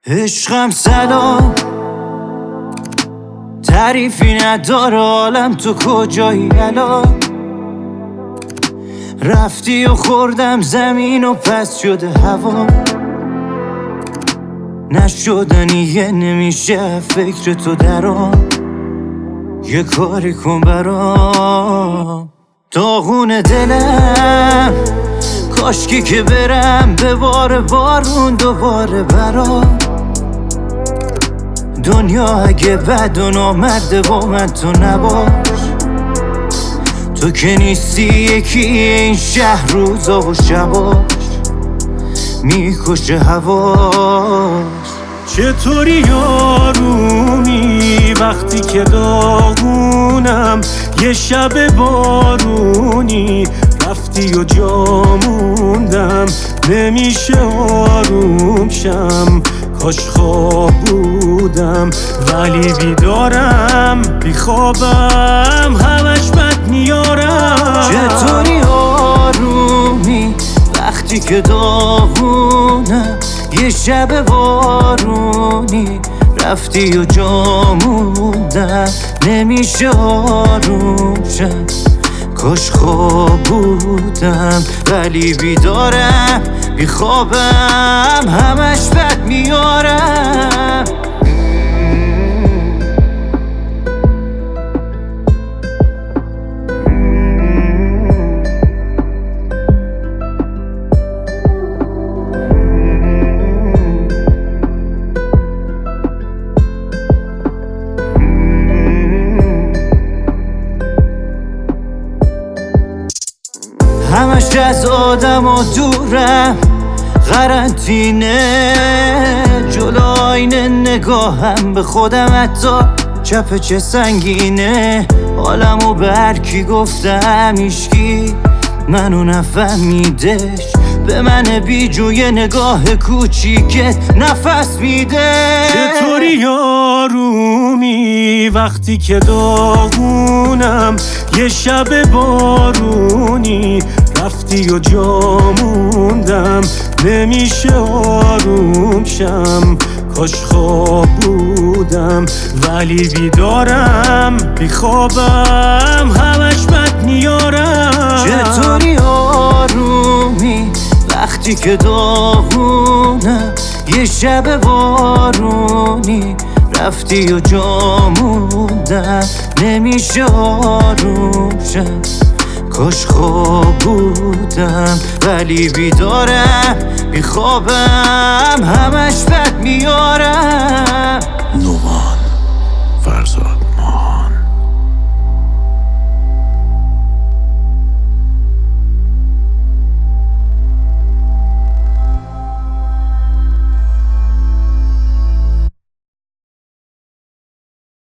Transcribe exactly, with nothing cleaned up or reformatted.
عشقم سلام، تعریفی نداره عالم، تو کجایی الان؟ رفتی و خوردم زمین و پس شده هوا، نشدنیه نمیشه فکر تو درام. یه کاری کن برام، داغون دلم، کاشکی که برم به بار بارون دوباره برام. دنیا اگه بد و نامرده با من تو نباش، تو که نیستی یکی این شهر روزا و شباش، میکشه هواش. چطوری آرومی وقتی که داغونم، یه شب بارونی رفتی و جا موندم، نمیشه آروم شم، کاش خواب بودم ولی بیدارم، بیخوابم همش بد میارم. چطوری آرومی وقتی که داغونم، یه شب بارونی رفتی و جا موندم، نمیشه آروم شم، کاش خواب بودم ولی بیدارم، بیخوابم همش بد میارم. همش از آدم و دورم، قرنطینه جلو آینه نگاهم به خودم، حتی چپ چه سنگینه. حالمو به هر کی گفتم هیچکی منو نفهمیدش، به من بیجوی نگاه کوچیکت نفس میده. چطوری آرومی وقتی که داغونم، یه شب بارونی رفتی و جا موندم، نمیشه آروم شم، کاش خواب بودم ولی بیدارم، بیخوابم همش بد میارم. چطوری آرومی وقتی که داغونم، یه شب بارونی رفتی و جا موندم، نمیشه آروم شم، کاش خواب بودم ولی بیدارم، بیخوابم همش بد میارم.